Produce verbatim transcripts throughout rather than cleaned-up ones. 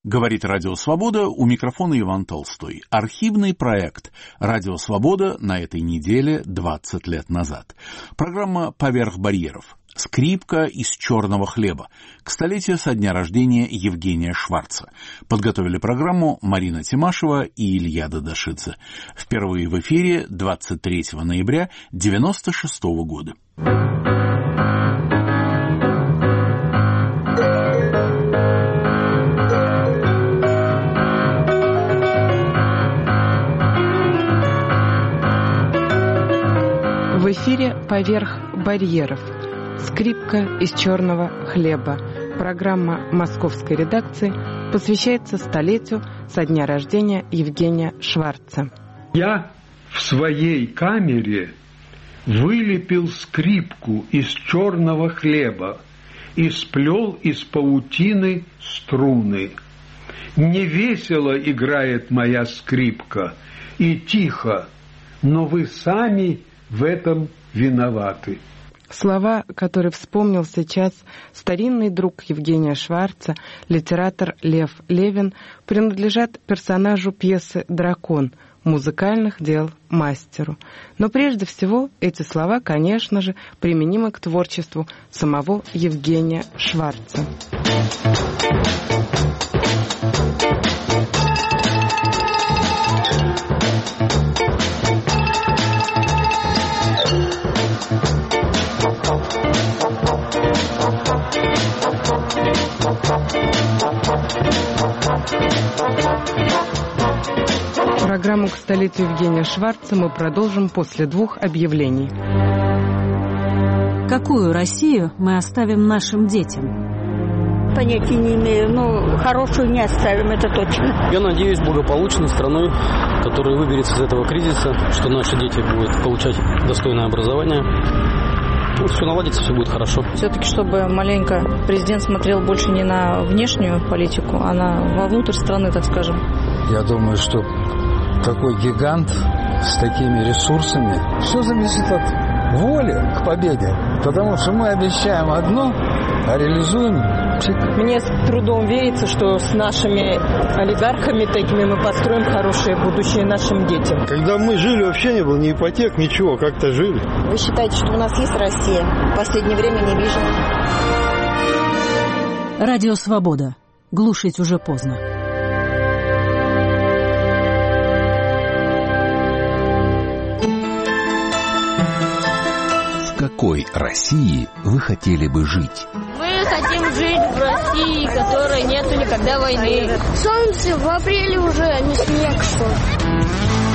Говорит Радио Свобода, у микрофона Иван Толстой. Архивный проект Радио Свобода на этой неделе двадцать лет назад. Программа «Поверх барьеров». Скрипка из черного хлеба. К столетию со дня рождения Евгения Шварца. Подготовили программу Марина Тимашева и Илья Дадашидзе. Впервые в эфире двадцать третьего ноября девяносто шестого года. В эфире «Поверх барьеров». Скрипка из черного хлеба. Программа московской редакции посвящается столетию со дня рождения Евгения Шварца. Я в своей камере вылепил скрипку из черного хлеба и сплел из паутины струны. Невесело играет моя скрипка и тихо, но вы сами в этом виноваты. Слова, которые вспомнил сейчас старинный друг Евгения Шварца, литератор Лев Левин, принадлежат персонажу пьесы «Дракон», музыкальных дел мастеру. Но прежде всего эти слова, конечно же, применимы к творчеству самого Евгения Шварца. Программу к столетию Евгения Шварца мы продолжим после двух объявлений. Какую Россию мы оставим нашим детям? Понятия не имею, но хорошую не оставим, это точно. Я надеюсь благополучной страной, которая выберется из этого кризиса, что наши дети будут получать достойное образование. Ну, все наладится, все будет хорошо. Все-таки, чтобы маленько президент смотрел больше не на внешнюю политику, а на вовнутрь страны, так скажем. Я думаю, что такой гигант с такими ресурсами, все зависит от воли к победе. Потому что мы обещаем одно, а реализуем псих. Мне с трудом верится, что с нашими олигархами такими мы построим хорошее будущее нашим детям. Когда мы жили, вообще не было ни ипотек, ничего, как-то жили. Вы считаете, что у нас есть Россия? В последнее время не вижу. Радио Свобода. Глушить уже поздно. В какой России вы хотели бы жить? Мы хотим жить в России, в которой нету никогда войны. Солнце в апреле уже, а не снег, что ли.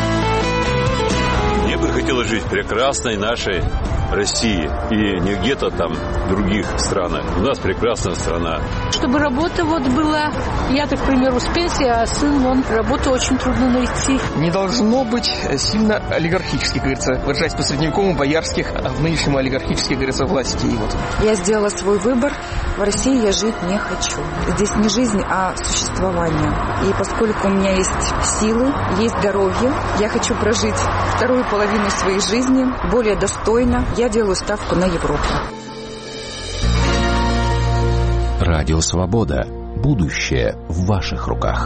Мне бы хотелось жить в прекрасной нашей России и не где-то там в других странах. У нас прекрасная страна. Чтобы работа вот была. Я-то, к примеру, с пенсии, а сын, он работу очень трудно найти. Не должно быть сильно олигархически, как говорится, выражаясь по средневековому, боярских, а в нынешнем олигархических, говорится, властей. Вот. Я сделала свой выбор. В России я жить не хочу. Здесь не жизнь, а существование. И поскольку у меня есть силы, есть здоровье, я хочу прожить вторую половину своей жизни более достойно. Я делаю ставку на Европу. Радио Свобода. Будущее в ваших руках.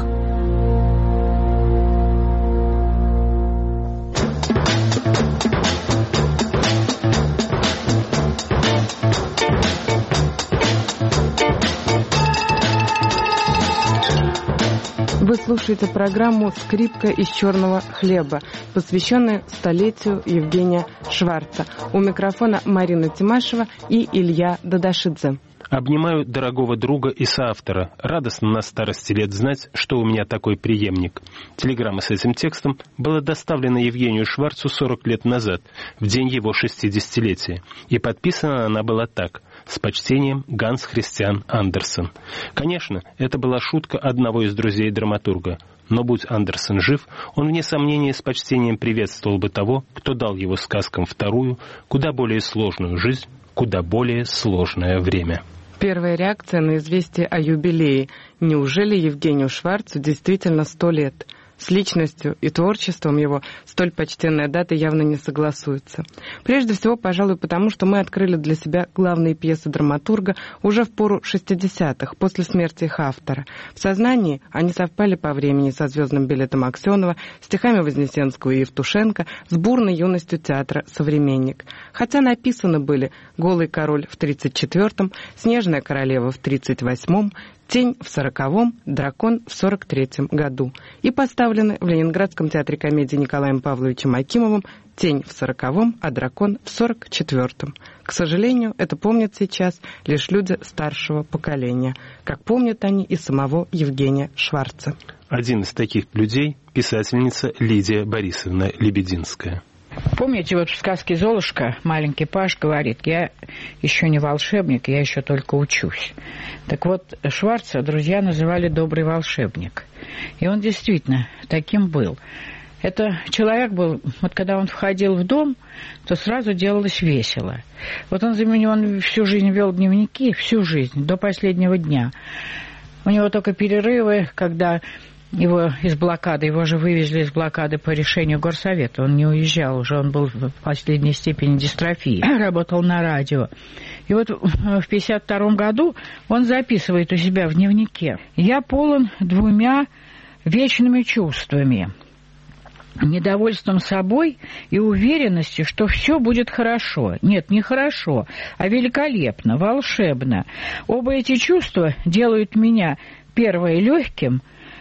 Вы слушаете программу «Скрипка из черного хлеба», посвященную столетию Евгения Шварца. У микрофона Марина Тимашева и Илья Дадашидзе. Обнимаю дорогого друга и соавтора. Радостно на старости лет знать, что у меня такой преемник. Телеграмма с этим текстом была доставлена Евгению Шварцу сорок лет назад, в день его шестидесятилетия. И подписана она была так: «С почтением, Ганс Христиан Андерсен». Конечно, это была шутка одного из друзей драматурга. Но будь Андерсен жив, он, вне сомнения, с почтением приветствовал бы того, кто дал его сказкам вторую, куда более сложную жизнь, куда более сложное время. Первая реакция на известие о юбилее. Неужели Евгению Шварцу действительно сто лет? с личностью и творчеством его столь почтенная дата явно не согласуется. Прежде всего, пожалуй, потому что мы открыли для себя главные пьесы драматурга уже в пору шестидесятых, после смерти их автора. В сознании они совпали по времени со «Звездным билетом» Аксенова, стихами Вознесенского и Евтушенко, с бурной юностью театра «Современник». Хотя написаны были «Голый король» в тридцать четвёртом, «Снежная королева» в тридцать восьмом, «Тень» в сороковом, «Дракон» в сорок третьем году и поставлены в Ленинградском театре комедии Николаем Павловичем Акимовым «Тень» в сороковом, а «Дракон» в сорок четвёртом. К сожалению, это помнят сейчас лишь люди старшего поколения, как помнят они и самого Евгения Шварца. Один из таких людей – писательница Лидия Борисовна Лебединская. Помните, вот в сказке «Золушка» маленький Паш говорит: я еще не волшебник, я еще только учусь. Так вот, Шварца друзья называли «добрый волшебник». И он действительно таким был. Это человек был, вот когда он входил в дом, то сразу делалось весело. Вот он, он всю жизнь вел дневники, всю жизнь, до последнего дня. У него только перерывы, когда... Его из блокады, его же вывезли из блокады по решению горсовета. Он не уезжал уже, он был в последней степени дистрофии. Работал на радио. И вот в пятьдесят втором году он записывает у себя в дневнике: «Я полон двумя вечными чувствами. Недовольством собой и уверенностью, что все будет хорошо. Нет, не хорошо, а великолепно, волшебно. Оба эти чувства делают меня, первое, легким,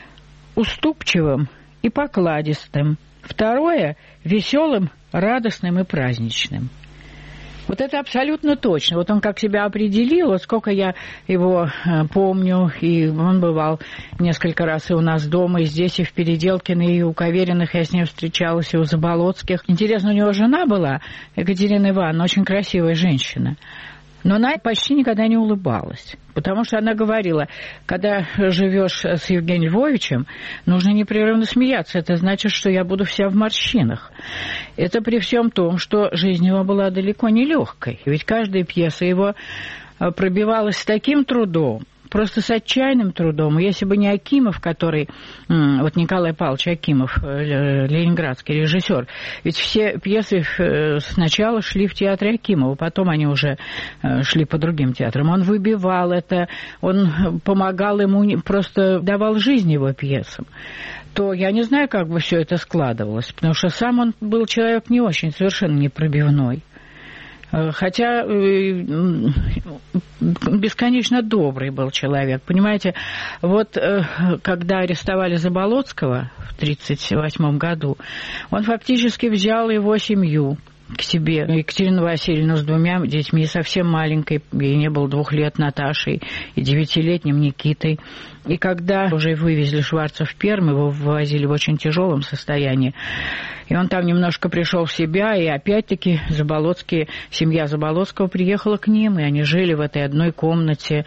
уступчивым и покладистым. Второе — веселым, радостным и праздничным». Вот это абсолютно точно. Вот он как себя определил, вот сколько я его э, помню, и он бывал несколько раз и у нас дома, и здесь, и в Переделкино, и у Кавериных я с ним встречалась, и у Заболоцких. Интересно, у него жена была, Екатерина Ивановна, очень красивая женщина. Но она почти никогда не улыбалась, потому что она говорила: когда живешь с Евгением Львовичем, нужно непрерывно смеяться, это значит, что я буду вся в морщинах. Это при всем том, что жизнь его была далеко не легкой, ведь каждая пьеса его пробивалась с таким трудом, просто с отчаянным трудом. И если бы не Акимов, который... Вот Николай Павлович Акимов, ленинградский режиссер, ведь все пьесы сначала шли в театре Акимова, потом они уже шли по другим театрам. Он выбивал это, он помогал ему, просто давал жизнь его пьесам. То я не знаю, как бы все это складывалось, потому что сам он был человек не очень, совершенно непробивной. Хотя бесконечно добрый был человек. Понимаете, вот когда арестовали Заболоцкого в тридцать восьмом году, он фактически взял его семью к себе. Екатерину Васильевну с двумя детьми, совсем маленькой, ей не было двух лет, Наташей, и девятилетним Никитой. И когда уже вывезли Шварца в Пермь, его вывозили в очень тяжелом состоянии, и он там немножко пришел в себя, и опять-таки Заболоцкие, семья Заболоцкого приехала к ним, и они жили в этой одной комнате,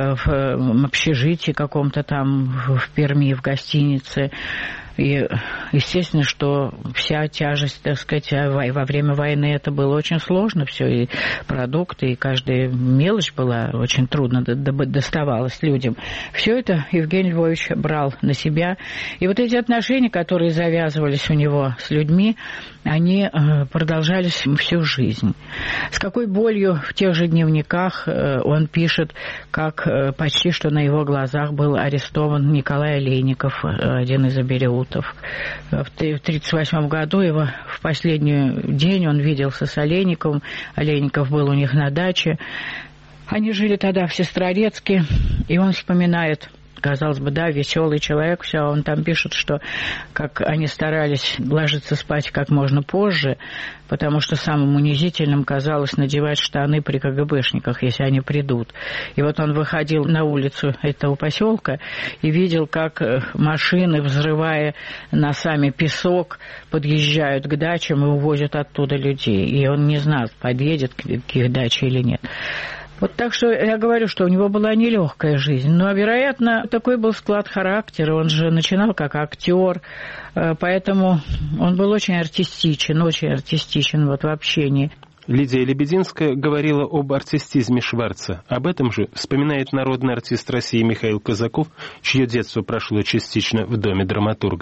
в общежитии каком-то там в Перми, в гостинице. И естественно, что вся тяжесть, так сказать, во время войны это было очень сложно все, и продукты, и каждая мелочь была очень трудно доставалась людям. Все это Евгений Львович брал на себя. И вот эти отношения, которые завязывались у него с людьми, они продолжались всю жизнь. С какой болью в тех же дневниках он пишет, как почти что на его глазах был арестован Николай Олейников, один из абериутов. В тридцать восьмом году его в последний день он виделся с Олейниковым. Олейников был у них на даче. Они жили тогда в Сестрорецке, и он вспоминает, казалось бы, да, веселый человек, все, он там пишет, что как они старались ложиться спать как можно позже, потому что самым унизительным казалось надевать штаны при КГБшниках, если они придут. И вот он выходил на улицу этого поселка и видел, как машины, взрывая носами песок, подъезжают к дачам и увозят оттуда людей. И он не знал, подъедет к их даче или нет. Вот так что я говорю, что у него была нелегкая жизнь, но, вероятно, такой был склад характера, он же начинал как актер, поэтому он был очень артистичен, очень артистичен вот в общении. Лидия Лебединская говорила об артистизме Шварца. Об этом же вспоминает народный артист России Михаил Казаков, чье детство прошло частично в доме драматурга.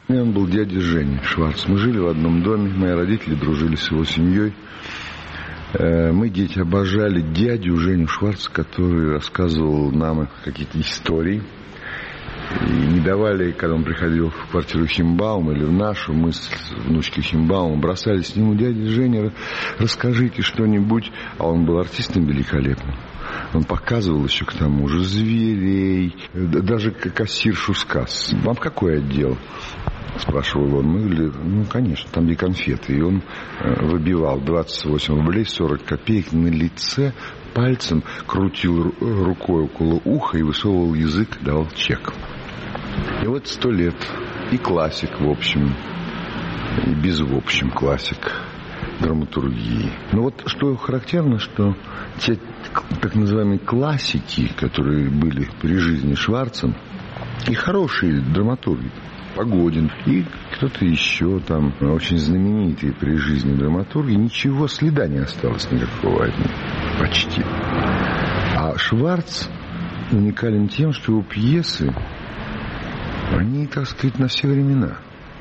И он был дядя Жени Шварц. Мы жили в одном доме, мои родители дружили с его семьей. Мы, дети, обожали дядю Женю Шварца, который рассказывал нам какие-то истории. И не давали, когда он приходил в квартиру Химбаума или в нашу, мы с внучкой Химбаума бросались к нему: дядя Женя, расскажите что-нибудь. А он был артистом великолепным. Он показывал еще к тому же зверей, даже кассиршу сказ. Вам какой отдел? Спрашивал он. Мы говорили: ну, конечно, там где конфеты. И он выбивал двадцать восемь рублей сорок копеек на лице, пальцем крутил рукой около уха и высовывал язык, давал чек. И вот сто лет. И классик, в общем, и без в общем классик драматургии. Но вот что характерно, что те так называемые классики, которые были при жизни Шварца, и хорошие драматурги, Погодин и кто-то еще там, очень знаменитые при жизни драматурги, ничего, следа не осталось никакого от них. Почти. А Шварц уникален тем, что его пьесы, они, так сказать, на все времена.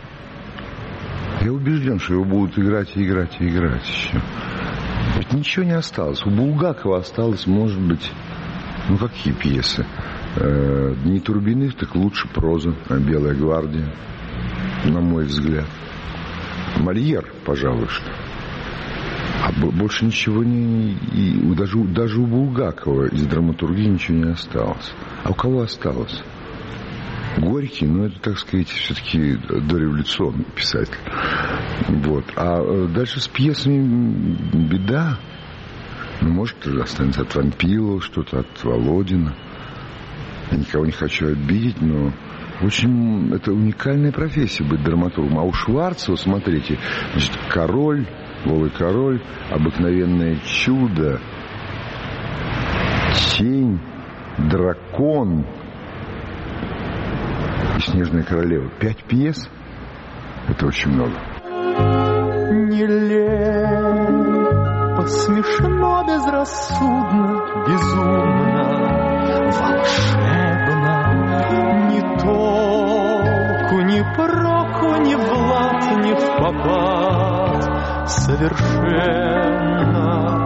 Я убежден, что его будут играть и играть и играть еще. Ведь ничего не осталось. У Булгакова осталось, может быть, ну какие пьесы? Не Турбиных, так лучше проза, «Белая гвардия», на мой взгляд. Мольер, пожалуй, что. А больше ничего не... И даже, даже у Булгакова из драматургии ничего не осталось. А у кого осталось? Горький, ну, это, так сказать, все-таки дореволюционный писатель. Вот. А дальше с пьесами беда. Ну, может, останется от Вампилова, что-то от Володина. Я никого не хочу обидеть, но очень это уникальная профессия быть драматургом. А у Шварца, вот смотрите, значит, «Король», «Голый король», «Обыкновенное чудо», «Тень», «Дракон» и «Снежная королева». Пять пьес — это очень много. Нелепо, смешно, безрассудно, безумно, волшебно, ни толку, ни проку, ни в лад, ни в попад, совершенно.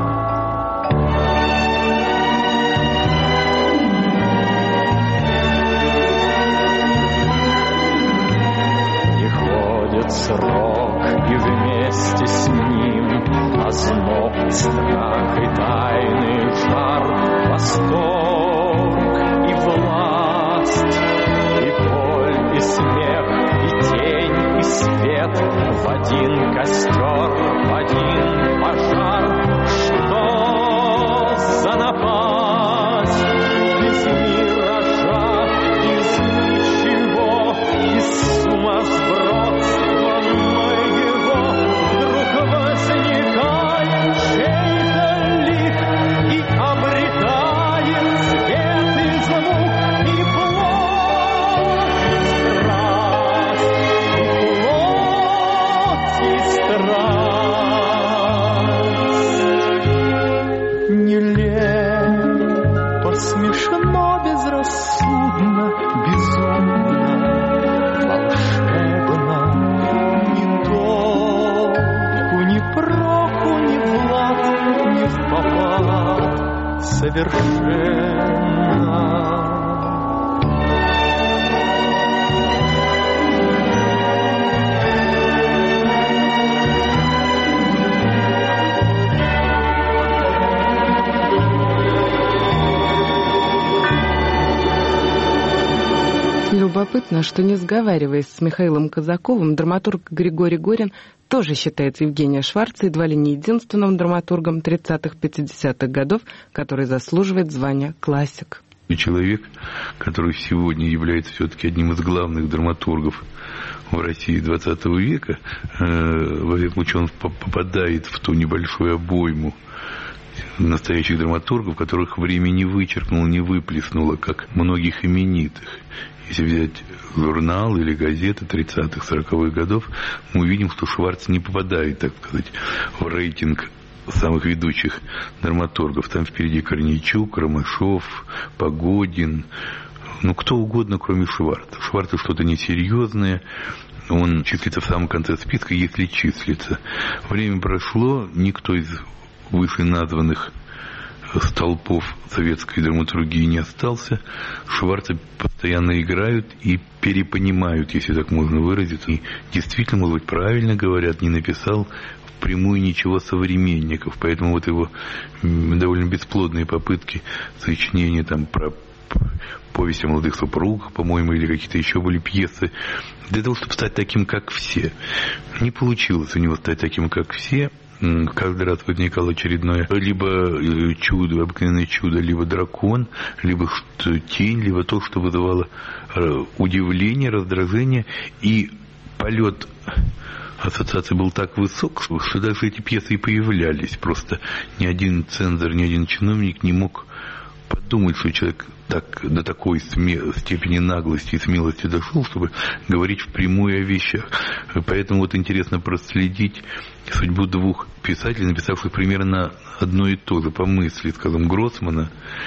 Не ходит срок, и вместе с ним озноб, страх и тайный жар, восторг и власть, и боль, и смех, и тень, и свет в один костер, в один пожар. Что за напасть? Из миража, из ничего, из сумасбродства моего вдруг возникает чей-то лик и обретает свет и звук, и плоть, и страсть, и нелепо, смешно, безрассудно, безумно, волшебно, ни толку, ни проку, ни в лад, ни в попад, совершенно. Любопытно, что, не сговариваясь с Михаилом Казаковым, драматург Григорий Горин тоже считает Евгения Шварца едва ли не единственным драматургом тридцатых-пятидесятых годов, который заслуживает звания классик. И человек, который сегодня является все-таки одним из главных драматургов в России двадцатого века, во всяком случае, он попадает в ту небольшую обойму настоящих драматургов, которых время не вычеркнуло, не выплеснуло, как многих именитых. Если взять журнал или газеты тридцатых-сороковых годов, мы увидим, что Шварц не попадает, так сказать, в рейтинг самых ведущих драматургов. Там впереди Корнейчук, Ромашов, Погодин, ну кто угодно, кроме Шварца. Шварца что-то несерьезное, он числится в самом конце списка, если числится. Время прошло, никто из вышеназванных столпов советской драматургии не остался. Шварца постоянно играют и перепонимают, если так можно выразиться. И действительно, может быть, правильно говорят, не написал впрямую ничего современников. Поэтому вот его довольно бесплодные попытки сочинения там про повесть о молодых супругах, по-моему, или какие-то еще были пьесы, для того, чтобы стать таким, как все. Не получилось у него стать таким, как все. Каждый раз возникало очередное либо чудо, обыкновенное чудо, либо дракон, либо тень, либо то, что вызывало удивление, раздражение. И полет ассоциации был так высок, что даже эти пьесы и появлялись. Просто ни один цензор, ни один чиновник не мог подумать, что человек так, до такой сме- степени наглости и смелости дошел, чтобы говорить впрямую о вещах. Поэтому вот интересно проследить судьбу двух писателей, написавших примерно одно и то же по мысли, скажем, Гроссмана,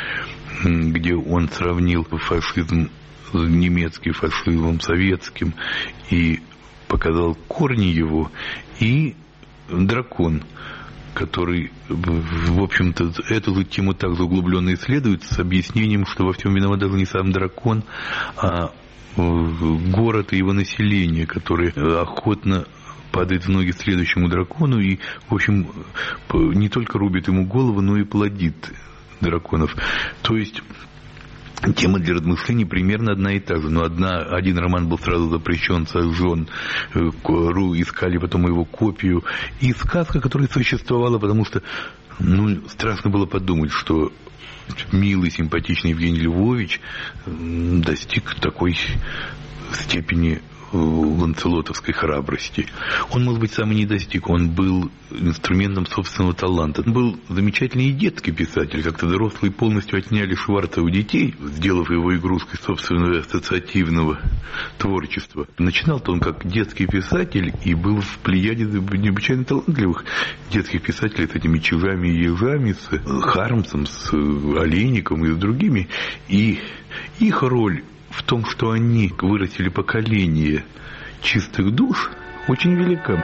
где он сравнил фашизм немецкий фашизмом советским и показал корни его, и «Дракон», который, в общем-то, эту же тему также углубленно исследует, с объяснением, что во всем виноват даже не сам дракон, а город и его население, которые охотно падает в ноги следующему дракону и, в общем, не только рубит ему голову, но и плодит драконов. То есть тема для размышлений примерно одна и та же, но одна, один роман был сразу запрещен, сожжен, Ру искали потом его копию, и сказка, которая существовала, потому что, ну, страшно было подумать, что милый, симпатичный Евгений Львович достиг такой степени ланцелотовской храбрости. Он, может быть, сам и не достиг, он был инструментом собственного таланта. Он был замечательный и детский писатель, как-то взрослые полностью отняли Шварца у детей, сделав его игрушкой собственного ассоциативного творчества. Начинал-то он как детский писатель и был в плеяде необычайно талантливых детских писателей с этими чужами и ежами, с Хармсом, с Олейником и с другими. И их роль в том, что они вырастили поколение чистых душ, очень велика.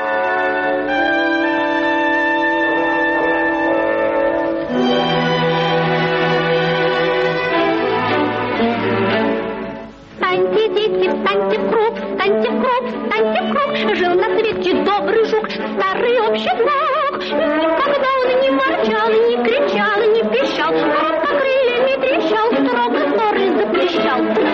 Встаньте, дети, встаньте в круг, встаньте в круг, встаньте в круг. Жил на свете добрый жук, старый общий друг. Никогда он не ворчал, не кричал, не пищал, а по крыльями трещал, строго ссоры запрещал.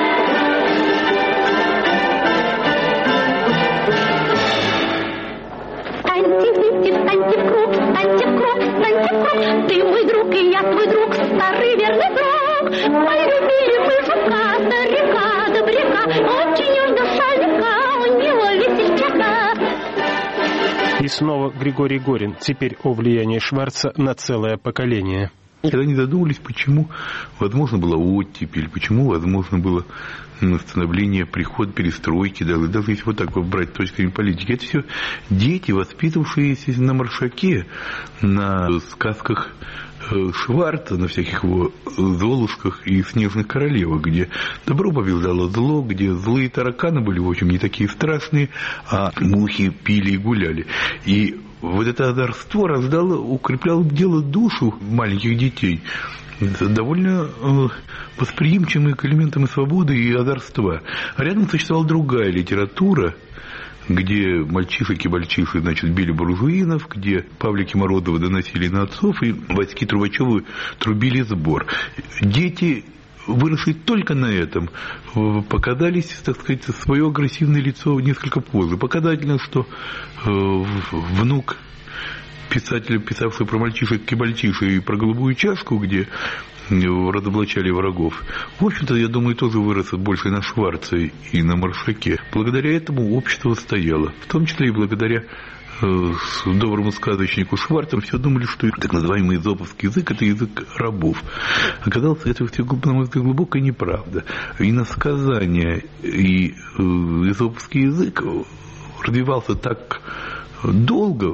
Встаньте, встаньте в круг, встаньте в круг, встаньте в круг. Ты мой друг, и я твой друг, старый верный друг. Полюбили мы жука, старика, добряка. Очень уж душа легка, у него весельчака. И снова Григорий Горин, теперь о влиянии Шварца на целое поколение. Когда не задумывались, почему возможно было оттепель, почему возможно было становление, приход перестройки, даже, даже если вот так вот брать с точки зрения политики. Это все дети, воспитывавшиеся на Маршаке, на сказках Шварца, на всяких его Золушках и Снежных королевах, где добро побеждало зло, где злые тараканы были, в общем, не такие страшные, а мухи пили и гуляли. И вот это озорство рождало, укрепляло дело душу маленьких детей, довольно э, восприимчивыми к элементам и свободы, и озорства. А рядом существовала другая литература, где мальчишки-бальчиши, значит, били буржуинов, где Павлики Морозовы доносили на отцов, и Васьки Трубачевы трубили сбор. Дети, выросшие только на этом, показались, так сказать, свое агрессивное лицо несколько позже. Показательно, что э, внук писателя, писавший про мальчишек и бальчиши и про голубую чашку, где разоблачали врагов, в общем-то, я думаю, тоже вырос больше на Шварце и на Маршаке. Благодаря этому общество стояло, в том числе и благодаря э, доброму сказочнику Шварцу. Все думали, что так называемый эзоповский язык – это язык рабов. Оказалось, это все, на мой взгляд, глубокая неправда. Иносказание и э, эзоповский язык развивался так долго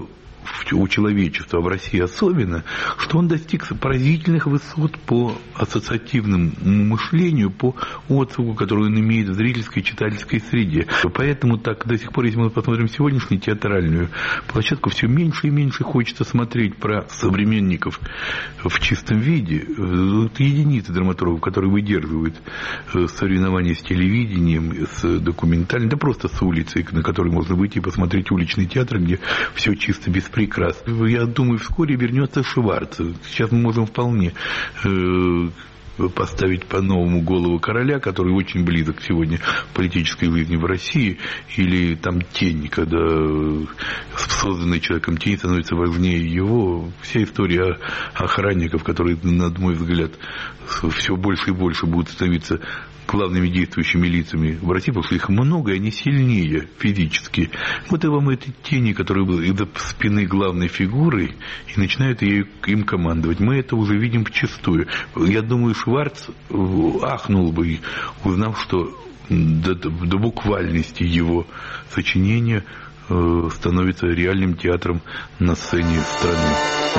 у человечества, а в России особенно, что он достиг поразительных высот по ассоциативному мышлению, по отзыву, который он имеет в зрительской и читательской среде. Поэтому так до сих пор, если мы посмотрим сегодняшнюю театральную площадку, все меньше и меньше хочется смотреть про современников в чистом виде. Вот единицы драматургов, которые выдерживают соревнования с телевидением, с документальным, да просто с улицы, на которой можно выйти и посмотреть уличный театр, где все чисто без прикрас. Я думаю, вскоре вернется Шварц. Сейчас мы можем вполне э, поставить по-новому голову короля, который очень близок сегодня к политической жизни в России, или там тень, когда созданный человеком тень становится важнее его. Вся история охранников, которые, на мой взгляд, все больше и больше будут становиться главными действующими лицами в России, потому что их много, и они сильнее физически. Вот и вам эти тени, которые были из-за спины главной фигуры, и начинают ей, им командовать. Мы это уже видим вчистую. Я думаю, Шварц ахнул бы, узнав, что до, до буквальности его сочинения э, становится реальным театром на сцене страны.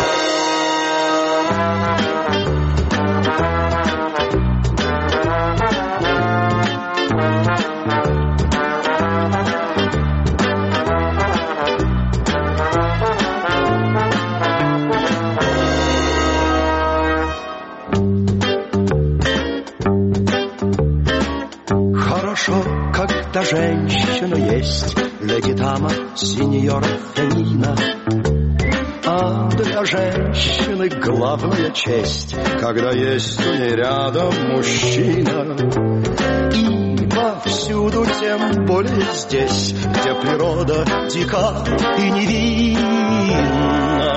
Когда женщина есть, леди дама, сеньора Фемина. А для женщины главная честь, когда есть у ней рядом мужчина. Ибо всюду, тем более здесь, где природа дика и невинна.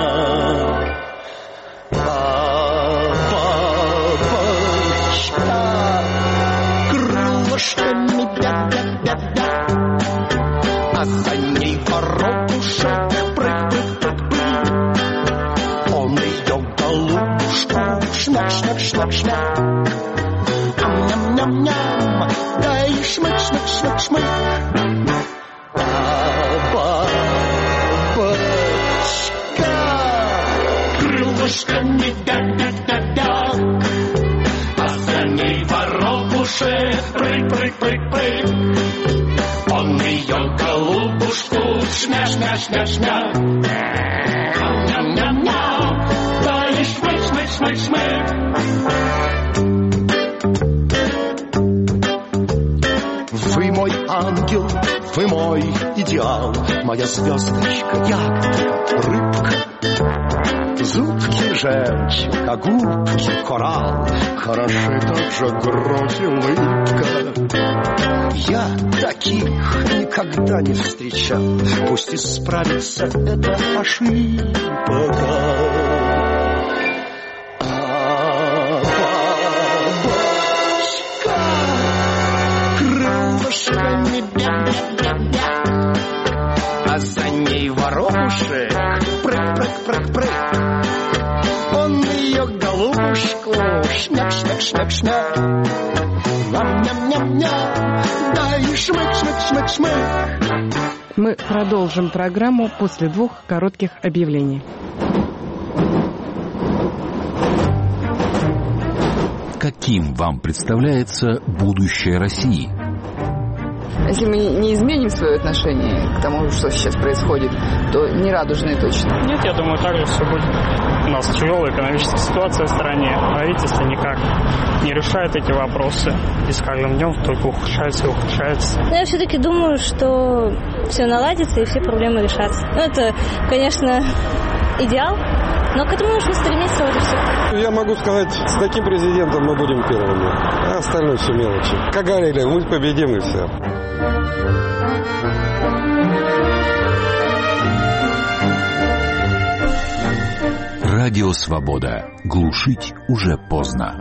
Бабочка крылышками бя-бя-бя-бя, а за ней воробушек прыг-прыг-прыг-прыг. Он ее голубушку шмяк-шмяк-шмяк-шмяк. Ням-ням-ням-ням, да и шмык-шмык-шмык-шмык. Бабочка крылышками бя-бя-бя-бя, а за ней воробушек прыг-прыг-прыг-прыг. Он ее голубушку шмя-шмя-шмя-шмя. Ням-ням-ням, да и шмык-шмык-шмык-шмык. Вы мой ангел, вы мой идеал, моя звездочка, ягодка, рыбка. Зубки жемчуг, а губки коралл, хороши также грудь и улыбка. Я таких никогда не встречал, пусть исправится эта ошибка. А бабочка крылышками бя-бя-бя-бя, а за ней воробушек прыг-прыг-прыг-прыг. Он ее голубушку шмяк-шмяк-шмяк-шмяк. Ням-ням-ням-ням, да и шмык-шмык-шмык-шмык. Мы продолжим программу после двух коротких объявлений. Каким вам представляется будущее России? Если мы не изменим свое отношение к тому, что сейчас происходит, то не радужные точно. Нет, я думаю, так же все будет. У нас тяжелая экономическая ситуация в стране. Правительство никак не решает эти вопросы. И с каждым днем только ухудшается и ухудшается. Но я все-таки думаю, что все наладится и все проблемы решатся. Ну, это, конечно, идеал, но к этому нужно стремиться уже все. Я могу сказать, с таким президентом мы будем первыми, а остальное все мелочи. Как говорили, мы победим и все. Радио «Свобода». Глушить уже поздно.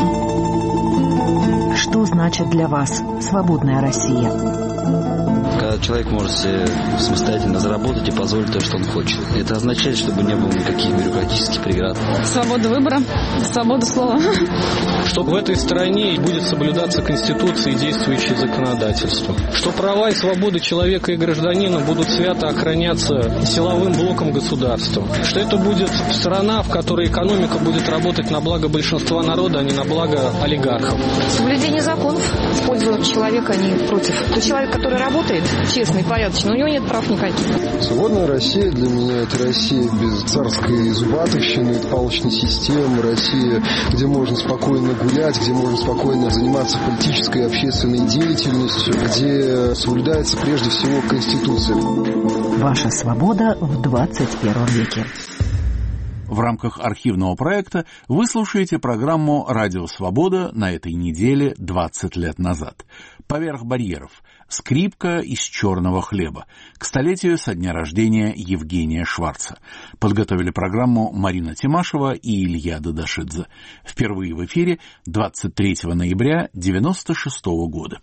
Что значит для вас свободная Россия? когда человек может себе самостоятельно заработать и позволить то, что он хочет. Это означает, чтобы не было никаких бюрократических преград. Свобода выбора, свобода слова. Что в этой стране будет соблюдаться Конституция и действующее законодательство. Что права и свободы человека и гражданина будут свято охраняться силовым блоком государства. Что это будет страна, в которой экономика будет работать на благо большинства народа, а не на благо олигархов. Соблюдение законов в пользу человека, а не против. То человек, который работает честно и порядочно, у него нет прав никаких. Свободная Россия для меня — это Россия без царской зубатовщины, палочной системы, Россия, где можно спокойно гулять, где можно спокойно заниматься политической и общественной деятельностью, где соблюдается прежде всего Конституция. Ваша свобода в двадцать первом веке. В рамках архивного проекта вы слушаете программу «Радио Свобода» на этой неделе двадцать лет назад. «Поверх барьеров. Скрипка из черного хлеба» к столетию со дня рождения Евгения Шварца. Подготовили программу Марина Тимашева и Илья Дадашидзе. Впервые в эфире двадцать третьего ноября девяносто шестого года.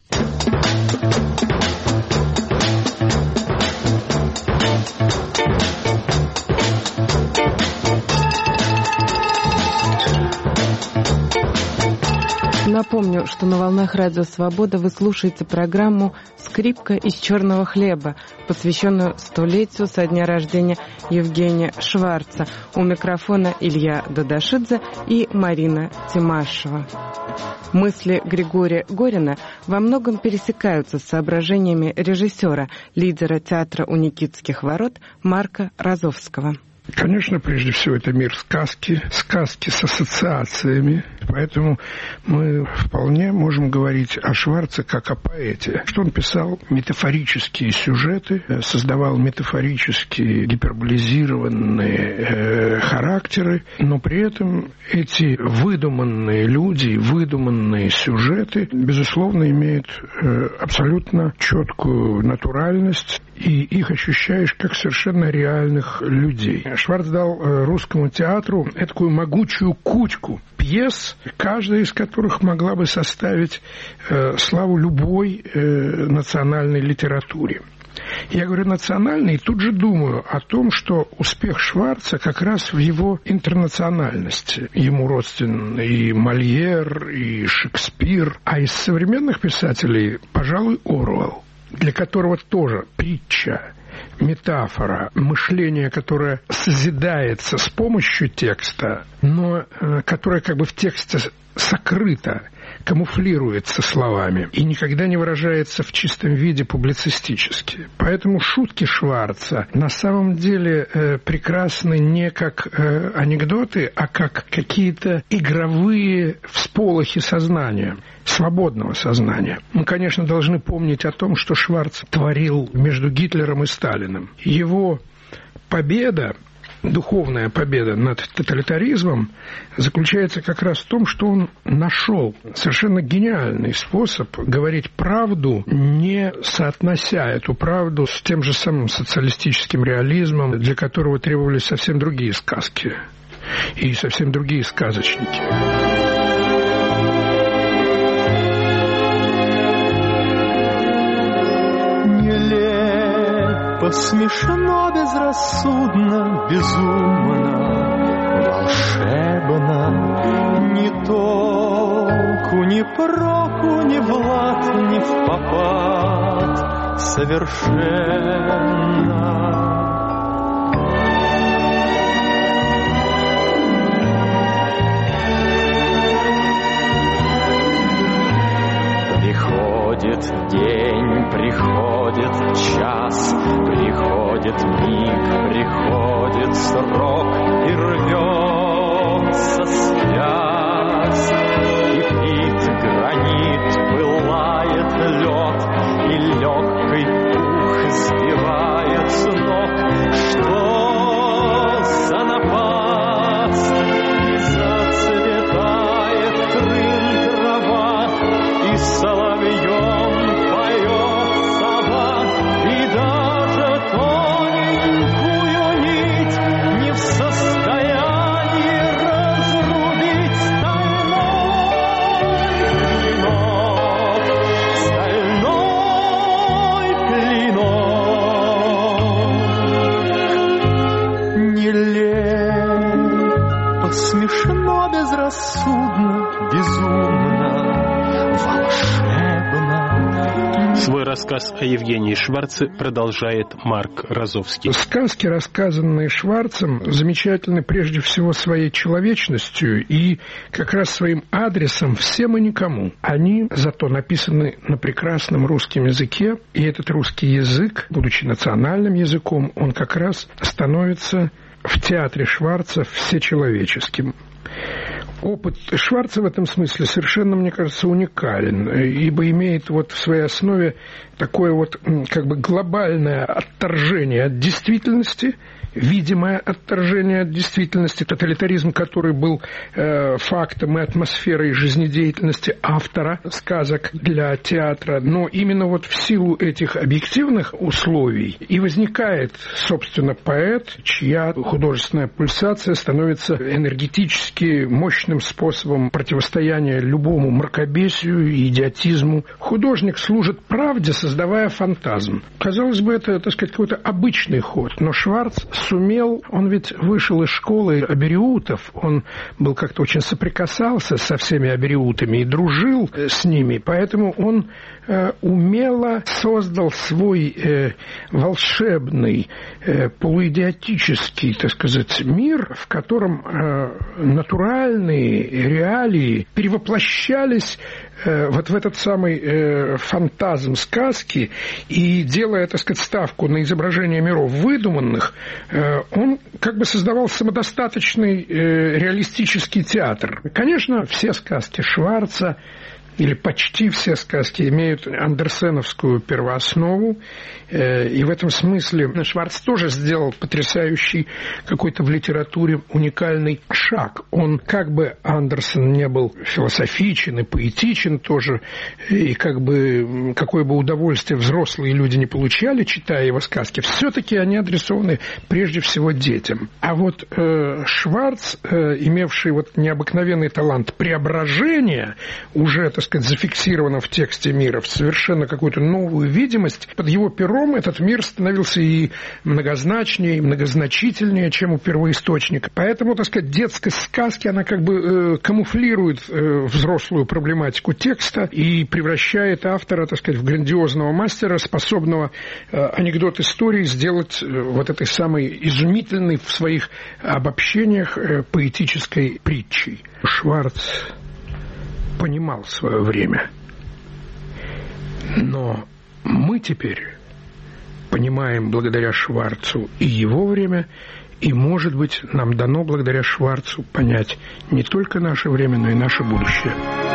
Напомню, что на волнах Радио Свобода вы слушаете программу «Скрипка из черного хлеба», посвященную столетию со дня рождения Евгения Шварца. У микрофона Илья Дадашидзе и Марина Тимашева. Мысли Григория Горина во многом пересекаются с соображениями режиссера, лидера театра у Никитских ворот Марка Розовского. Конечно, прежде всего, это мир сказки, сказки с ассоциациями, поэтому мы вполне можем говорить о Шварце как о поэте. Что он писал метафорические сюжеты, создавал метафорические гиперболизированные э, характеры, но при этом эти выдуманные люди, выдуманные сюжеты, безусловно, имеют э, абсолютно четкую натуральность, и их ощущаешь как совершенно реальных людей. Шварц дал русскому театру такую могучую кучку пьес, каждая из которых могла бы составить э, славу любой э, национальной литературе. Я говорю национальный, и тут же думаю о том, что успех Шварца как раз в его интернациональности. Ему родствен и Мольер, и Шекспир, а из современных писателей, пожалуй, Оруэлл, для которого тоже притча, метафора, мышление, которое созидается с помощью текста, но э, которое как бы в тексте сокрыто, камуфлируется словами и никогда не выражается в чистом виде публицистически. Поэтому шутки Шварца на самом деле э, прекрасны не как э, анекдоты, а как какие-то игровые всполохи сознания, свободного сознания. Мы, конечно, должны помнить о том, что Шварц творил между Гитлером и Сталиным. Его победа, духовная победа над тоталитаризмом, заключается как раз в том, что он нашел совершенно гениальный способ говорить правду, не соотнося эту правду с тем же самым социалистическим реализмом, для которого требовались совсем другие сказки и совсем другие сказочники. Смешно, безрассудно, безумно, волшебно, ни толку, ни проку, ни в лад, ни в попад, совершенно. Приходит день, приходит час, приходит миг, приходит срок, и рвется связь. Кипит гранит, пылает лед, и легкий пух сбивает с ног. Что за напасть? И зацветает трын трава, и соловьем поет сова, и даже тоненькую нить не в состоянии разрубить стальной клинок, стальной клинок. Рассказ о Евгении Шварце продолжает Марк Розовский. Сказки, рассказанные Шварцем, замечательны прежде всего своей человечностью и как раз своим адресом всем и никому. Они зато написаны на прекрасном русском языке, и этот русский язык, будучи национальным языком, он как раз становится в театре Шварца всечеловеческим. Опыт Шварца в этом смысле совершенно, мне кажется, уникален, ибо имеет вот в своей основе такое вот как бы глобальное отторжение от действительности, видимое отторжение от действительности, тоталитаризм, который был э, фактом и атмосферой жизнедеятельности автора сказок для театра, но именно вот в силу этих объективных условий и возникает, собственно, поэт, чья художественная пульсация становится энергетически мощным способом противостояния любому мракобесию и идиотизму. Художник служит правде, создавая фантазм. Казалось бы, это, так сказать, какой-то обычный ход, но Шварц сумел, он ведь вышел из школы абериутов, он был как-то очень соприкасался со всеми абериутами и дружил с ними, поэтому он э, умело создал свой э, волшебный, э, полуидиотический, так сказать, мир, в котором э, натуральные реалии перевоплощались вот в этот самый э, фантазм сказки, и делая, так сказать, ставку на изображение миров выдуманных, э, он как бы создавал самодостаточный э, реалистический театр. Конечно, все сказки Шварца, или почти все сказки, имеют андерсеновскую первооснову, и в этом смысле Шварц тоже сделал потрясающий какой-то в литературе уникальный шаг. Он, как бы Андерсен не был философичен и поэтичен тоже, и как бы какое бы удовольствие взрослые люди не получали, читая его сказки, все-таки они адресованы прежде всего детям. А вот э, Шварц, э, имевший вот необыкновенный талант преображения, уже, так сказать, зафиксировано в тексте мира, в совершенно какую-то новую видимость, под его пером этот мир становился и многозначнее, и многозначительнее, чем у первоисточника. Поэтому, так сказать, детскость сказки, она как бы э, камуфлирует э, взрослую проблематику текста и превращает автора, так сказать, в грандиозного мастера, способного э, анекдот истории сделать э, вот этой самой изумительной в своих обобщениях э, поэтической притчей. Шварц понимал свое время. Но мы теперь понимаем благодаря Шварцу и его время, и, может быть, нам дано благодаря Шварцу понять не только наше время, но и наше будущее.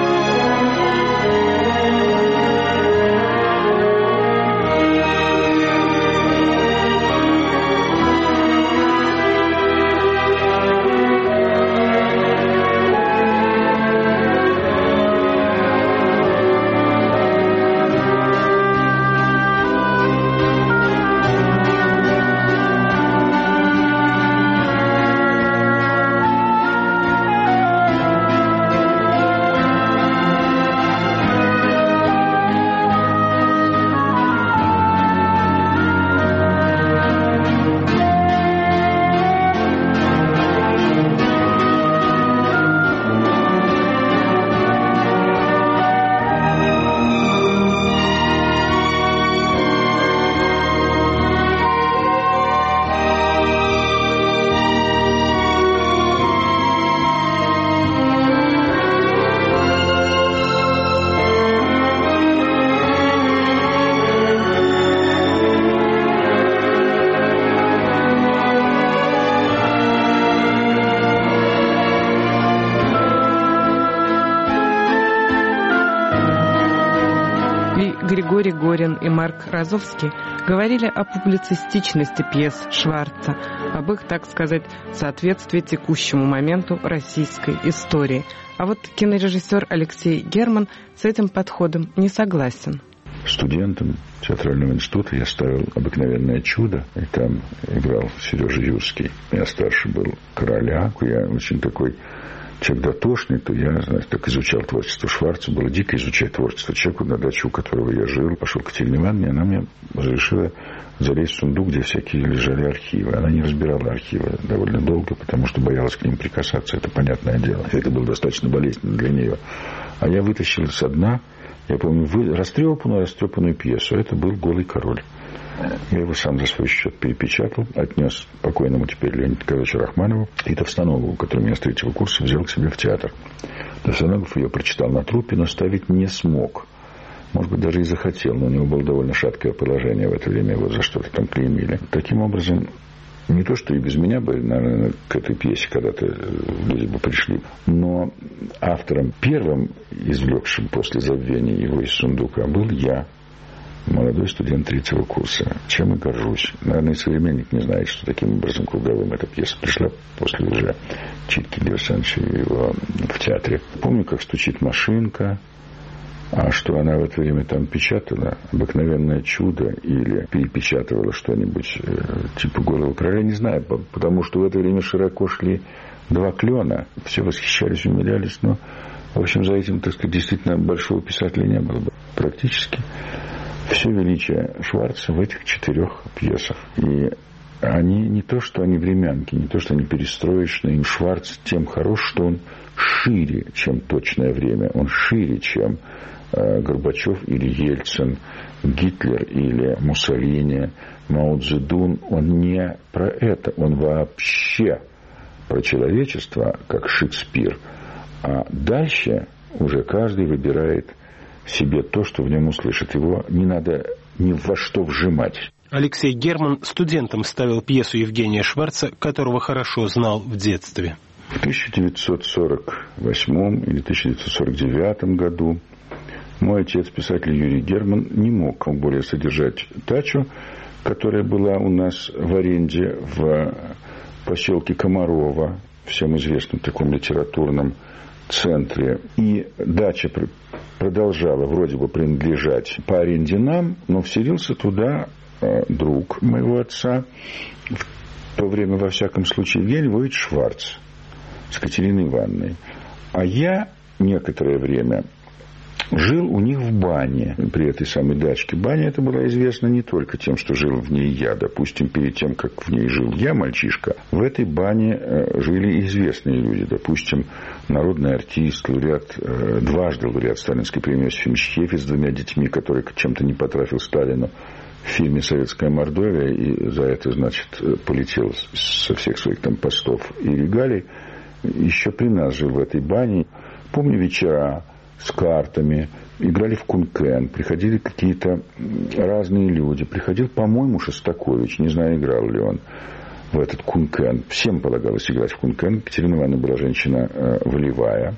Григорий Горин и Марк Розовский говорили о публицистичности пьес Шварца, об их, так сказать, соответствии текущему моменту российской истории. А вот кинорежиссер Алексей Герман с этим подходом не согласен. Студентом театрального института я ставил «Обыкновенное чудо», и там играл Сережа Юрский. Я старше был короля, я очень такой человек дотошный, то я, знаете, так изучал творчество Шварца, было дико изучать творчество человеку, на дачу, у которого я жил, пошел к Екатерине Ивановне, она мне разрешила залезть в сундук, где всякие лежали архивы. Она не разбирала архивы довольно долго, потому что боялась к ним прикасаться, это понятное дело. Это было достаточно болезненно для нее. А я вытащил со дна Я помню растрепанную, растрепанную пьесу. Это был «Голый король». Я его сам за свой счет перепечатал, отнес покойному теперь Леониду Николаевичу Рахманову и Товстоногову, который меня с третьего курса взял к себе в театр. Товстоногов ее прочитал на труппе, но ставить не смог. Может быть, даже и захотел, но у него было довольно шаткое положение в это время, его за что-то там клеймили. Таким образом, не то, что и без меня бы, наверное, к этой пьесе когда-то люди бы пришли, но автором первым, извлекшим после забвения его из сундука, был я, молодой студент третьего курса, чем и горжусь. Наверное, и современник не знает, что таким образом круговым эта пьеса пришла после уже читки Льва Александровича его в театре. Помню, как стучит машинка, а что она в это время там печатала, «Обыкновенное чудо», или перепечатывала что-нибудь типа «Голого короля», не знаю, потому что в это время широко шли два клена. Все восхищались, умилялись, но, в общем, за этим, так сказать, действительно большого писателя не было бы практически. Все величие Шварца в этих четырех пьесах. И они не то, что они времянки, не то, что они перестроечные. Шварц тем хорош, что он шире, чем точное время. Он шире, чем э, Горбачев или Ельцин, Гитлер или Муссолини, Мао Цзэдун. Он не про это. Он вообще про человечество, как Шекспир. А дальше уже каждый выбирает себе то, что в нем услышит. Его не надо ни во что вжимать. Алексей Герман студентом ставил пьесу Евгения Шварца, которого хорошо знал в детстве. В тысяча девятьсот сорок восьмом или тысяча девятьсот сорок девятом году мой отец, писатель Юрий Герман, не мог более содержать дачу, которая была у нас в аренде в поселке Комарова, всем известном таком литературном центре. И дача продолжала вроде бы принадлежать по аренде нам, но вселился туда э, друг моего отца, в то время, во всяком случае, Евгений Львович Шварц с Катериной Ивановной. А я некоторое время жил у них в бане, при этой самой дачке. Баня эта была известна не только тем, что жил в ней я. Допустим, перед тем, как в ней жил я, мальчишка, в этой бане жили известные люди. Допустим, народный артист, лауреат, дважды лауреат Сталинской премии Иосиф Ильич Хефец с двумя детьми, который чем-то не потрафил Сталину в фильме «Советская Мордовия», и за это, значит, полетел со всех своих там постов и регалий. Еще при нас жил в этой бане. Помню вечера с картами, играли в кункен, приходили какие-то разные люди. Приходил, по-моему, Шостакович, не знаю, играл ли он в этот кункен. Всем полагалось играть в кункен. Катерина Ивановна была женщина э, волевая.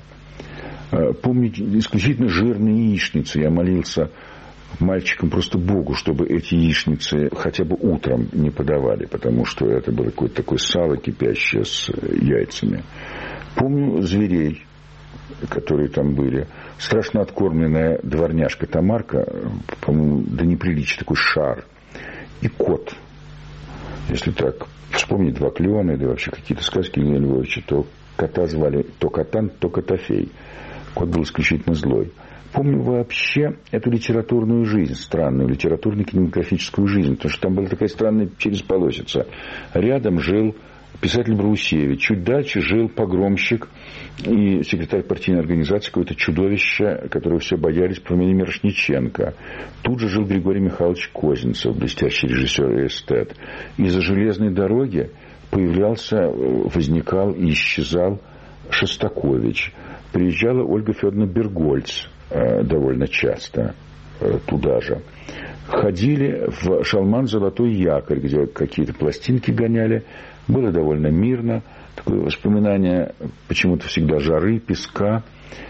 Э, помню исключительно жирные яичницы. Я молился мальчикам просто Богу, чтобы эти яичницы хотя бы утром не подавали, потому что это было какое-то такое сало кипящее с яйцами. Помню зверей, которые там были. Страшно откормленная дворняжка Тамарка, по-моему, да неприлично, такой шар. И кот. Если так вспомнить «Два клена», да вообще какие-то сказки Евгения Львовича, то кота звали то Катан, то Котофей. Кот был исключительно злой. Помню вообще эту литературную жизнь, странную литературно-кинематографическую жизнь, потому что там была такая странная черезполосица. Рядом жил писатель Браусевич, чуть дальше жил погромщик и секретарь партийной организации, какое-то чудовище, которого все боялись, по фамилии Мирошниченко. Тут же жил Григорий Михайлович Козинцев, блестящий режиссер и эстет. Из-за железной дороги появлялся, возникал и исчезал Шостакович. Приезжала Ольга Федоровна Бергольц довольно часто туда же. Ходили в шалман «Золотой якорь», где какие-то пластинки гоняли. Было довольно мирно. Такое воспоминание почему-то всегда жары, песка.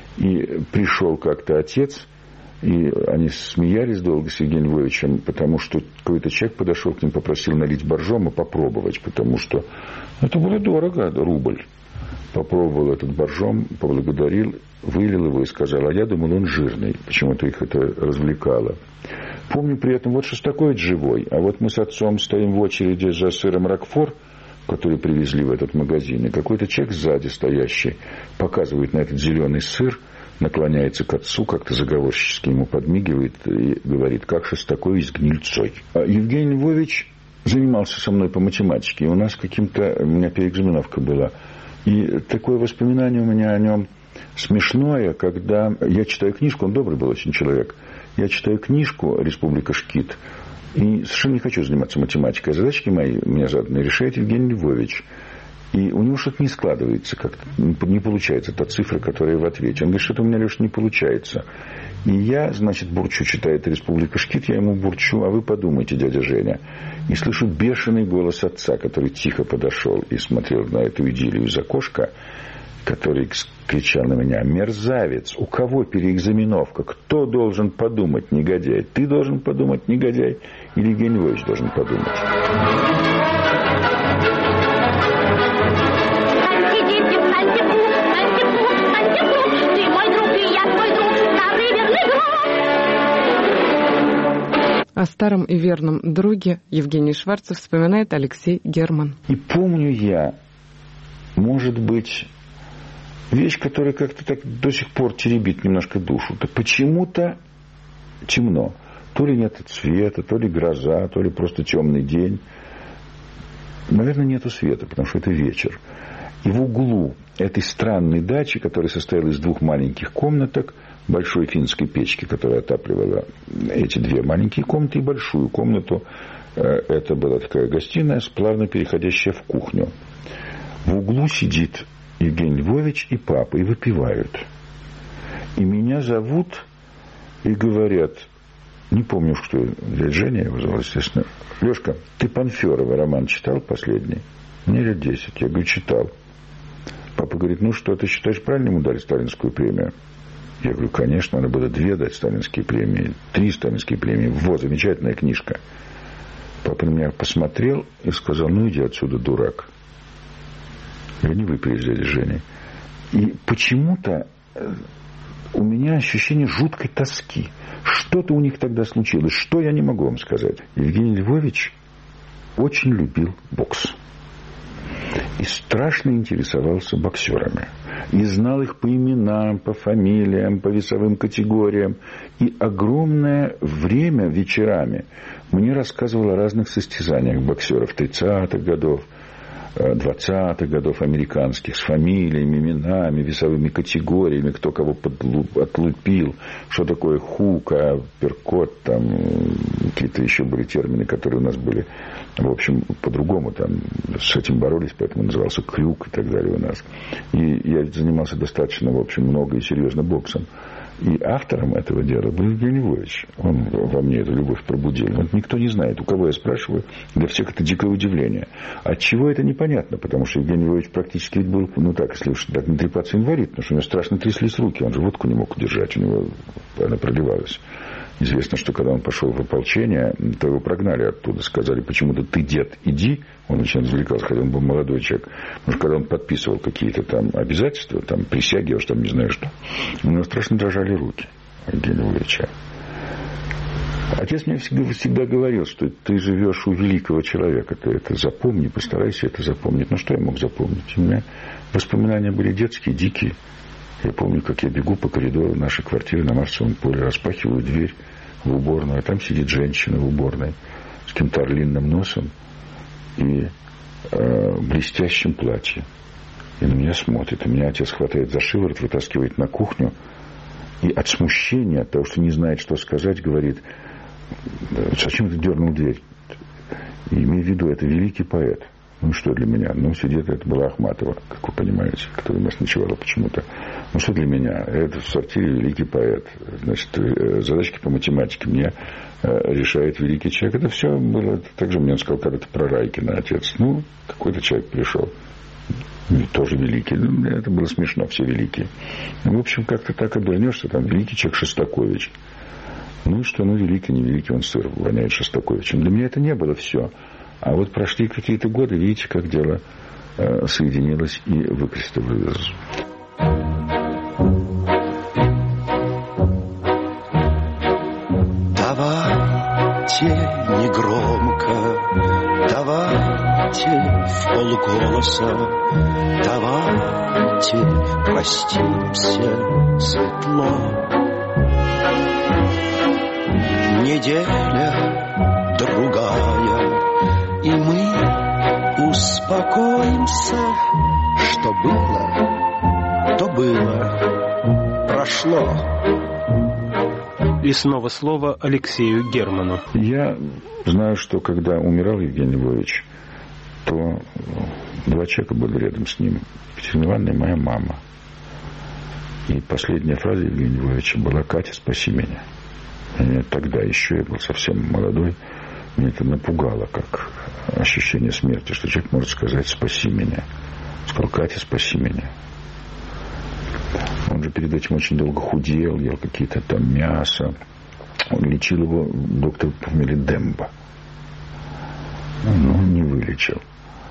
И пришел как-то отец, и они смеялись долго с Евгением Львовичем, потому что какой-то человек подошел к ним, попросил налить боржома, попробовать, потому что это было дорого, рубль. Попробовал этот боржом, поблагодарил, вылил его и сказал, а я думал, он жирный. Почему-то их это развлекало. Помню при этом, вот Шостакович живой, а вот мы с отцом стоим в очереди за сыром Рокфор, который привезли в этот магазин, и какой-то человек сзади стоящий показывает на этот зеленый сыр, наклоняется к отцу, как-то заговорщически ему подмигивает и говорит, как Шостакович с гнильцой. А Евгений Львович занимался со мной по математике, и у нас каким-то, у меня переэкзаменовка была, и такое воспоминание у меня о нем смешное, когда я читаю книжку, он добрый был очень человек, я читаю книжку «Республика Шкит», и совершенно не хочу заниматься математикой. Задачки мои мне заданы решает Евгений Львович. И у него что-то не складывается как-то, не получается та цифра, которая в ответе. Он говорит, что-то у меня, Леша, не получается. И я, значит, бурчу, читает «Республика Шкит», я ему бурчу, а вы подумайте, дядя Женя. И слышу бешеный голос отца, который тихо подошел и смотрел на эту идиллию из окошка, который кричал на меня: мерзавец, у кого переэкзаменовка? Кто должен подумать, негодяй? Ты должен подумать, негодяй? Или Евгений Львович должен подумать? О старом и верном друге Евгений Шварцев вспоминает Алексей Герман. И помню я, может быть, вещь, которая как-то так до сих пор теребит немножко душу. То почему-то темно. То ли нет света, то ли гроза, то ли просто темный день. Наверное, нету света, потому что это вечер. И в углу этой странной дачи, которая состояла из двух маленьких комнаток, большой финской печки, которая отапливала эти две маленькие комнаты, и большую комнату, это была такая гостиная, плавно переходящая в кухню. В углу сидит Евгений Львович и папа, и выпивают. И меня зовут, и говорят, не помню, что дядя Женя его звал, естественно: Лешка, ты Панферова роман читал последний? Мне лет десять. Я говорю, читал. Папа говорит, ну что, ты считаешь, правильно ему дали сталинскую премию? Я говорю, конечно, надо было две дать сталинские премии, три сталинские премии. Вот, замечательная книжка. Папа на меня посмотрел и сказал, ну иди отсюда, дурак. Я не выпили с дядей Женей. И почему-то у меня ощущение жуткой тоски. Что-то у них тогда случилось. Что, я не могу вам сказать. Евгений Львович очень любил бокс. И страшно интересовался боксерами. И знал их по именам, по фамилиям, по весовым категориям. И огромное время вечерами мне рассказывал о разных состязаниях боксеров тридцатых годов, двадцатых годов американских, с фамилиями, именами, весовыми категориями, кто кого отлупил, что такое хука, перкот, там какие-то еще были термины, которые у нас были, в общем, по-другому там с этим боролись, поэтому назывался крюк и так далее у нас. И я занимался достаточно, в общем, много и серьезно боксом. И автором этого дела был Евгений Львович. Он во мне эту любовь пробудил. Вот никто не знает, у кого я спрашиваю. Для всех это дикое удивление. Отчего это непонятно, потому что Евгений Львович практически ведь был, ну так, если уж так натрепаться, инвалид, потому что у него страшно тряслись руки, он же водку не мог удержать, у него она проливалась. Известно, что когда он пошел в ополчение, то его прогнали оттуда. Сказали, почему-то ты, дед, иди. Он очень развлекался, хотя он был молодой человек. Потому что когда он подписывал какие-то там обязательства, там присяги, я уж там не знаю что, у него страшно дрожали руки Евгения Ильича. Отец мне всегда, всегда говорил, что ты живешь у великого человека. Ты это запомни, постарайся это запомнить. Ну, что я мог запомнить? У меня воспоминания были детские, дикие. Я помню, как я бегу по коридору нашей квартиры на Марсовом поле, распахиваю дверь в уборную, а там сидит женщина в уборной с каким-то орлиным носом и э, блестящем платье. И на меня смотрит. И меня отец хватает за шиворот, вытаскивает на кухню. И от смущения, от того, что не знает, что сказать, говорит, зачем ты дернул дверь? И имею в виду, это великий поэт. Ну, что для меня? Ну, сидит, это была Ахматова, как вы понимаете, которая у нас ночевала почему-то. Ну, что для меня? Это в сортире великий поэт. Значит, задачки по математике мне решает великий человек. Это все было... Также мне он сказал, когда-то про Райкина, отец. Ну, какой-то человек пришел. И тоже великий. Ну, это было смешно, все великие. Ну, в общем, как-то так обернешься, там, великий человек Шостакович. Ну, что, ну, великий, не великий, он сыр воняет Шостаковичем. Для меня это не было все. А вот прошли какие-то годы, видите, как дело э, соединилось и выкристаллизовалось. Давайте негромко, давайте вполголоса, давайте простимся светло. Неделя другая, и мы успокоимся, что было, что было, прошло. И снова слово Алексею Герману. Я знаю, что когда умирал Евгений Львович, то два человека были рядом с ним. Екатерина Ивановна и моя мама. И последняя фраза Евгения Львовича была: «Катя, спаси меня». И тогда еще я был совсем молодой. Меня это напугало, как ощущение смерти, что человек может сказать: «Спаси меня». Он сказал: «Катя, спаси меня». Он же перед этим очень долго худел, ел какие-то там мясо. Он лечил его доктор по фамилии Демба. Но он не вылечил.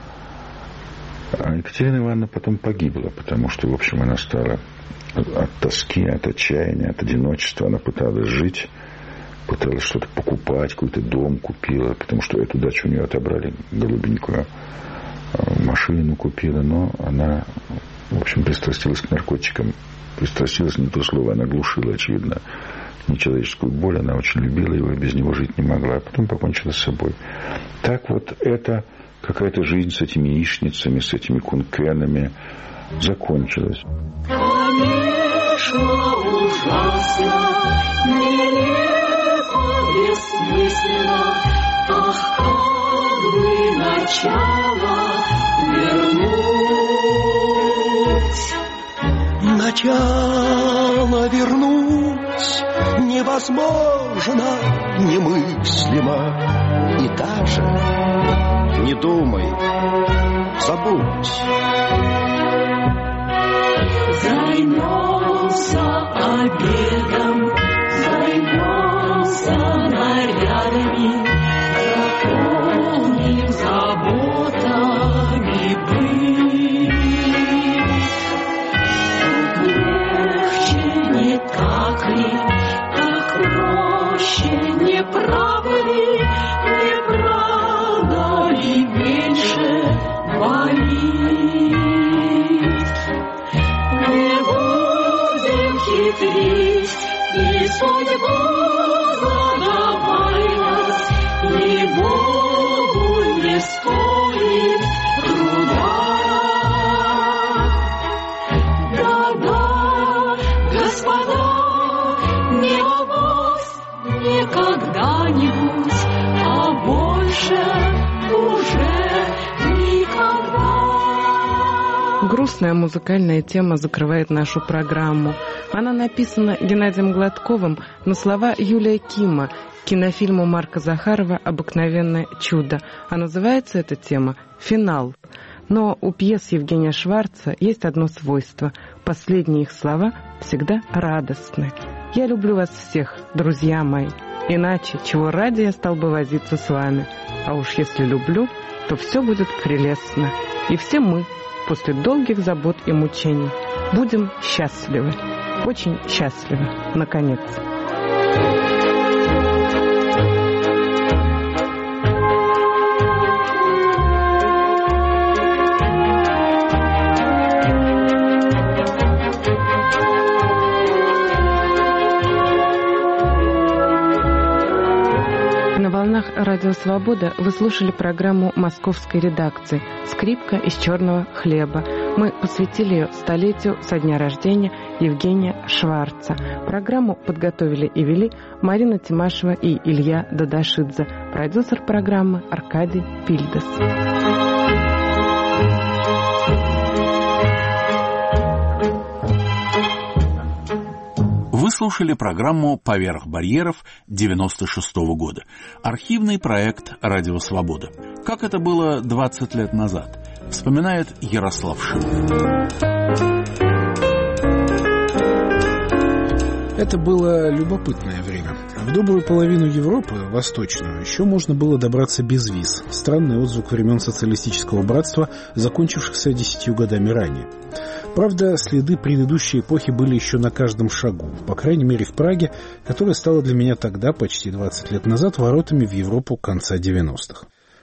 А Екатерина Ивановна потом погибла, потому что, в общем, она стала от тоски, от отчаяния, от одиночества. Она пыталась жить, пыталась что-то покупать, какой-то дом купила, потому что эту дачу у нее отобрали, голубенькую, машину купила, но она, в общем, пристрастилась к наркотикам. Пристрастилась, не то слово, она глушила, очевидно, нечеловеческую боль. Она очень любила его и без него жить не могла, а потом покончила с собой. Так вот, это какая-то жизнь с этими яичницами, с этими кункенами закончилась. Конечно, ужасно, нелепо, бессмысленно, ах, как бы начало вернуть. Начало вернуть невозможно, немыслимо. И даже не думай, забудь. Займемся обедом, займемся нарядами, заполним заботами быть. Легче, не так ли, так проще, не правда ли, не правда ли меньше болит? Не будем хитрить, и судьбу задавалась, и Богу не стоит труда. Да-да, господа, не авось, не когда-нибудь, а больше уже никогда. Грустная музыкальная тема закрывает нашу программу. Она написана Геннадием Гладковым на слова Юлия Кима к кинофильму Марка Захарова «Обыкновенное чудо». А называется эта тема «Финал». Но у пьес Евгения Шварца есть одно свойство. Последние их слова всегда радостны. «Я люблю вас всех, друзья мои. Иначе, чего ради я стал бы возиться с вами. А уж если люблю, то все будет прелестно. И все мы, после долгих забот и мучений, будем счастливы, очень счастливы, наконец». На волнах Радио Свобода вы слушали программу московской редакции «Скрипка из черного хлеба». Мы посвятили ее столетию со дня рождения Евгения Шварца. Программу подготовили и вели Марина Тимашева и Илья Дадашидзе. Продюсер программы Аркадий Пильдес. Вы слушали программу «Поверх барьеров» девяносто шестого года. Архивный проект «Радио Свобода». Как это было двадцать лет назад, вспоминает Ярослав Шилов. Это было любопытное время. В добрую половину Европы, восточную, еще можно было добраться без виз. Странный отзвук времен социалистического братства, закончившихся десятью годами ранее. Правда, следы предыдущей эпохи были еще на каждом шагу, по крайней мере в Праге, которая стала для меня тогда, почти двадцать лет назад, воротами в Европу конца девяностых.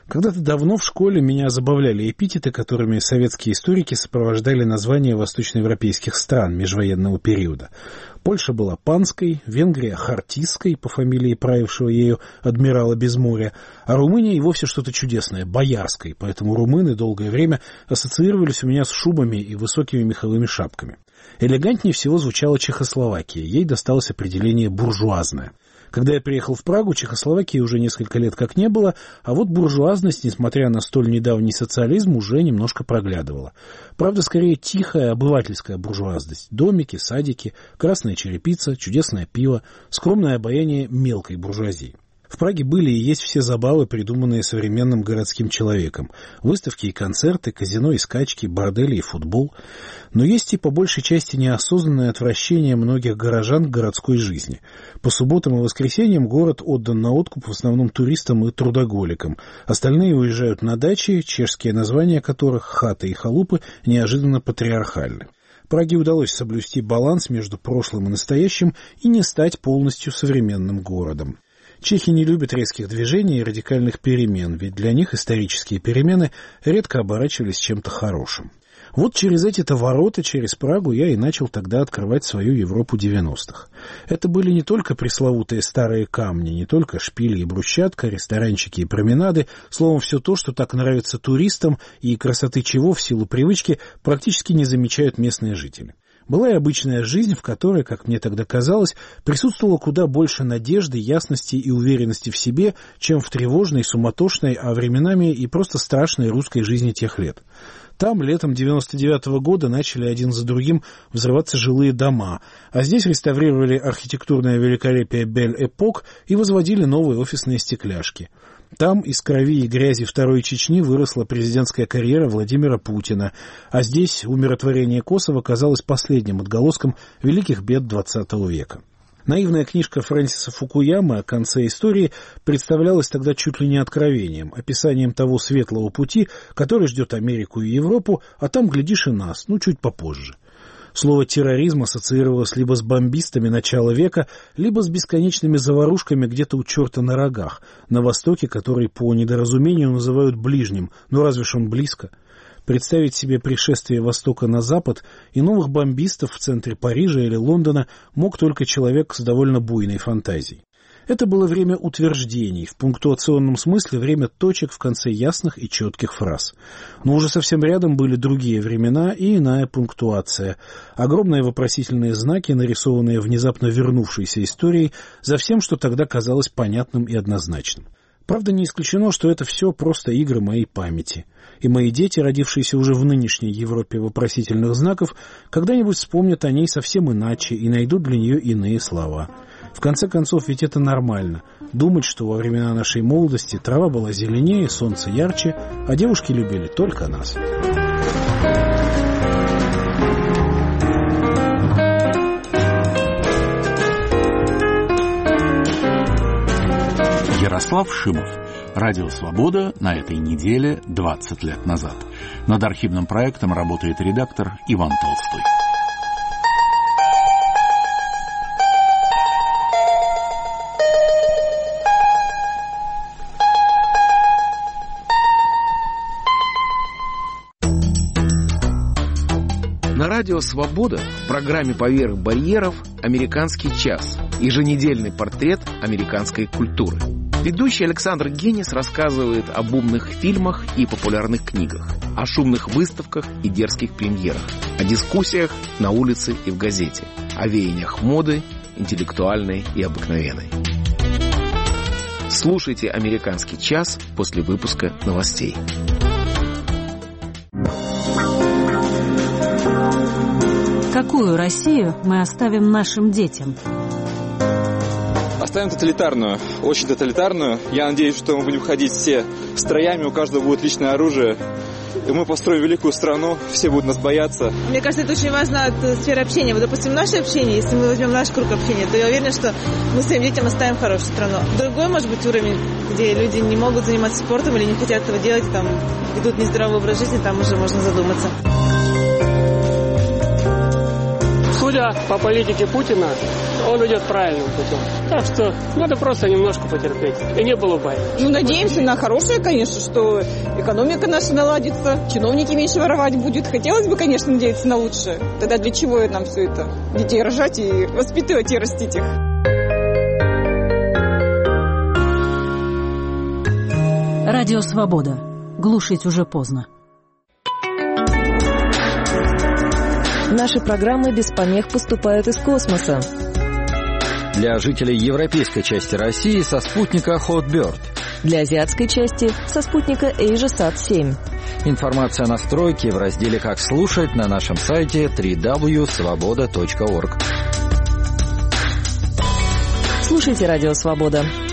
Когда-то давно в школе меня забавляли эпитеты, которыми советские историки сопровождали названия восточноевропейских стран межвоенного периода. Польша была панской, Венгрия — хартистской, по фамилии правившего ею адмирала Безморья, а Румыния и вовсе что-то чудесное — боярской, поэтому румыны долгое время ассоциировались у меня с шубами и высокими меховыми шапками. Элегантнее всего звучала Чехословакия, ей досталось определение «буржуазная». Когда я приехал в Прагу, Чехословакии уже несколько лет как не было, а вот буржуазность, несмотря на столь недавний социализм, уже немножко проглядывала. Правда, скорее тихая обывательская буржуазность. Домики, садики, красная черепица, чудесное пиво, скромное обаяние мелкой буржуазии. В Праге были и есть все забавы, придуманные современным городским человеком. Выставки и концерты, казино и скачки, бордели и футбол. Но есть и по большей части неосознанное отвращение многих горожан к городской жизни. По субботам и воскресеньям город отдан на откуп в основном туристам и трудоголикам. Остальные уезжают на дачи, чешские названия которых, хаты и халупы, неожиданно патриархальны. Праге удалось соблюсти баланс между прошлым и настоящим и не стать полностью современным городом. Чехи не любят резких движений и радикальных перемен, ведь для них исторические перемены редко оборачивались чем-то хорошим. Вот через эти-то ворота, через Прагу, я и начал тогда открывать свою Европу девяностых. Это были не только пресловутые старые камни, не только шпили и брусчатка, ресторанчики и променады, словом, все то, что так нравится туристам и красоты чего в силу привычки практически не замечают местные жители. Была и обычная жизнь, в которой, как мне тогда казалось, присутствовало куда больше надежды, ясности и уверенности в себе, чем в тревожной, суматошной, а временами и просто страшной русской жизни тех лет. Там летом девяносто девятого года начали один за другим взрываться жилые дома, а здесь реставрировали архитектурное великолепие Бель-Эпок и возводили новые офисные стекляшки. Там из крови и грязи Второй Чечни выросла президентская карьера Владимира Путина, а здесь умиротворение Косово казалось последним отголоском великих бед двадцатого века. Наивная книжка Фрэнсиса Фукуямы о конце истории представлялась тогда чуть ли не откровением, описанием того светлого пути, который ждет Америку и Европу, а там, глядишь, и нас, ну, чуть попозже. Слово «терроризм» ассоциировалось либо с бомбистами начала века, либо с бесконечными заварушками где-то у черта на рогах, на востоке, который по недоразумению называют ближним, но разве ж он близко? Представить себе пришествие Востока на Запад и новых бомбистов в центре Парижа или Лондона мог только человек с довольно буйной фантазией. Это было время утверждений, в пунктуационном смысле время точек в конце ясных и четких фраз. Но уже совсем рядом были другие времена и иная пунктуация. Огромные вопросительные знаки, нарисованные внезапно вернувшейся историей, за всем, что тогда казалось понятным и однозначным. Правда, не исключено, что это все просто игры моей памяти. И мои дети, родившиеся уже в нынешней Европе вопросительных знаков, когда-нибудь вспомнят о ней совсем иначе и найдут для нее иные слова. В конце концов, ведь это нормально. Думать, что во времена нашей молодости трава была зеленее, солнце ярче, а девушки любили только нас. Ярослав Шимов. Радио «Свобода» на этой неделе двадцать лет назад. Над архивным проектом работает редактор Иван Толстой. На радио «Свобода» в программе «Поверх барьеров» «Американский час» – еженедельный портрет американской культуры. Ведущий Александр Генис рассказывает об умных фильмах и популярных книгах, о шумных выставках и дерзких премьерах, о дискуссиях на улице и в газете, о веяниях моды, интеллектуальной и обыкновенной. Слушайте «Американский час» после выпуска новостей. Какую Россию мы оставим нашим детям? Оставим тоталитарную, очень тоталитарную. Я надеюсь, что мы будем ходить все строями, у каждого будет личное оружие. И мы построим великую страну, все будут нас бояться. Мне кажется, это очень важно от сферы общения. Вот, допустим, наше общение, если мы возьмем наш круг общения, то я уверена, что мы своим детям оставим хорошую страну. Другой, может быть, уровень, где люди не могут заниматься спортом или не хотят этого делать, там ведут нездоровый образ жизни, там уже можно задуматься. В судя по политике Путина, он идет правильным путем. Так что надо просто немножко потерпеть. И не было бы. Ну, надеемся на хорошее, конечно, что экономика наша наладится, чиновники меньше воровать будут. Хотелось бы, конечно, надеяться на лучшее. Тогда для чего нам все это? Детей рожать и воспитывать и растить их. Радио «Свобода». Глушить уже поздно. Наши программы без помех поступают из космоса. Для жителей европейской части России со спутника Hotbird. Для азиатской части со спутника AsiaSat семь. Информация о настройке в разделе «Как слушать» на нашем сайте дабл-ю дабл ю дабл ю точка свобода точка орг. Слушайте «Радио Свобода».